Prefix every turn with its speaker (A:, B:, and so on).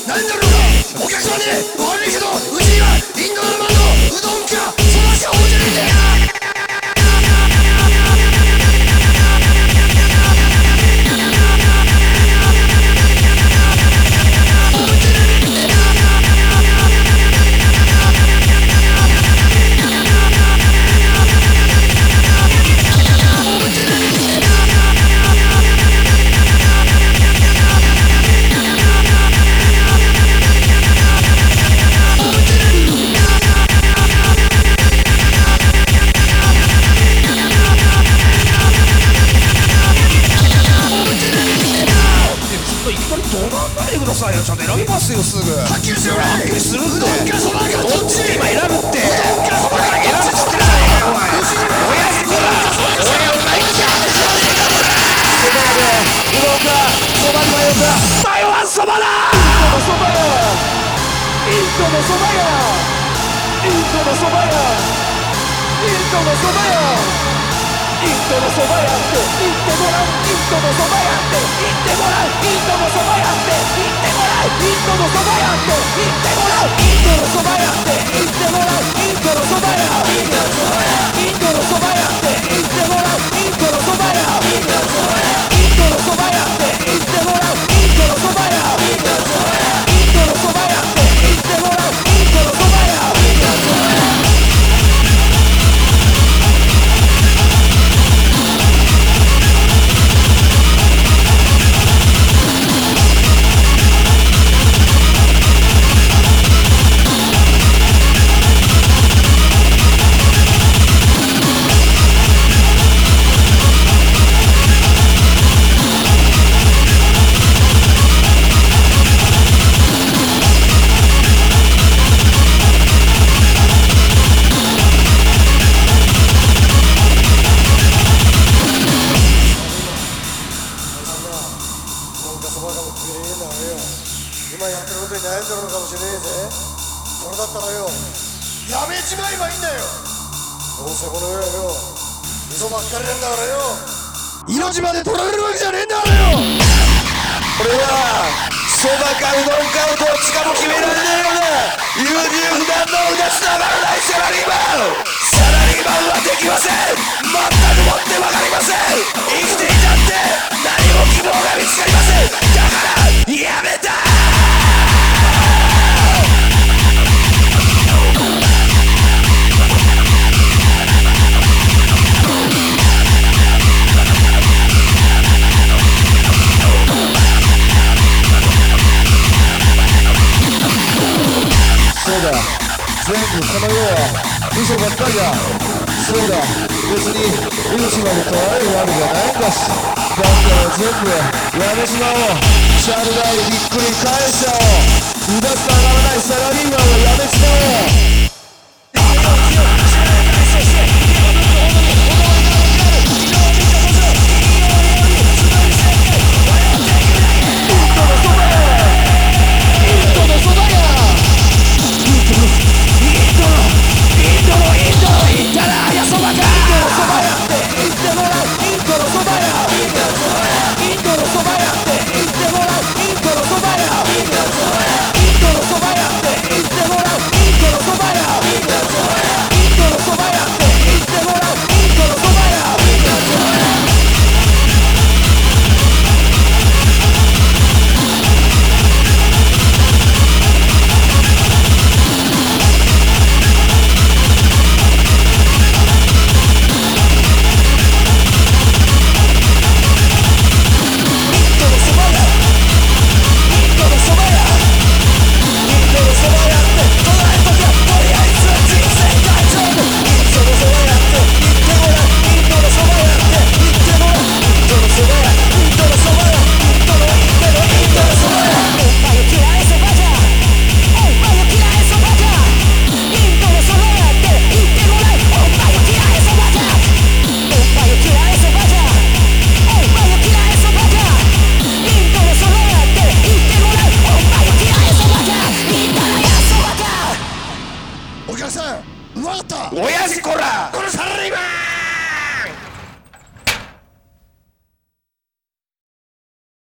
A: 悩んでるのか。お客様ね、悪いけどうちにはインドのラーメンのうどんかそばしか置いてないんだよ。
B: ちゃんと選びますよ、すぐ。
A: はっきりしろよ。
B: はっきりするって。
A: うどんかそばかどっち。
B: 今選ぶって。
A: うどんかそばか
B: 選ぶっつってんじゃねえかよお前。
A: うちには
B: 親父こら俺うまいっちゃそば屋でうどんかそばに迷った台湾そばだ。インドのそば屋インドのそば屋インドのそば屋インドのそば屋って言ってごらん。インドのそば屋って言ってごらん。インドのそば屋って言ってごらん。インドのそば屋って言ってごらん。インドのそば屋って言ってごらん。インドのそば屋インドのそば屋インドのそば屋って言ってごらん。インドのそば屋インドのそば屋インドのそば屋って言ってごらん。インドのそば屋インドのそば屋インドのそば屋って言ってごらん。インドのそば屋インドのそば屋
A: 今やってることに悩んでるのかもしれねえぜ。それだったらよ、やめちまえばいいんだよ。どうせこの世はよ、嘘ばっかりなんだからよ、命まで取られるわけじゃねえんだからよ。
B: 俺はそばかうどんかをどっちかも決められねえような優柔不断のうだつながらないサラリーマン。サラリーマンはできません。全くもってわかりません。生きていたって何も希望が見つかりません。だからやめた。
C: そうだ、全部この世は嘘ばっかりだ。そうだ、別に命まで取られるわけじゃないんだし、だったら全部やめちまおう。チャルダイひっくり返しちゃおう。うだつ上がらないサラリーマンはやめちまおう。
A: お客さん、うまかった。
B: 親父こら
A: このサラリーマン。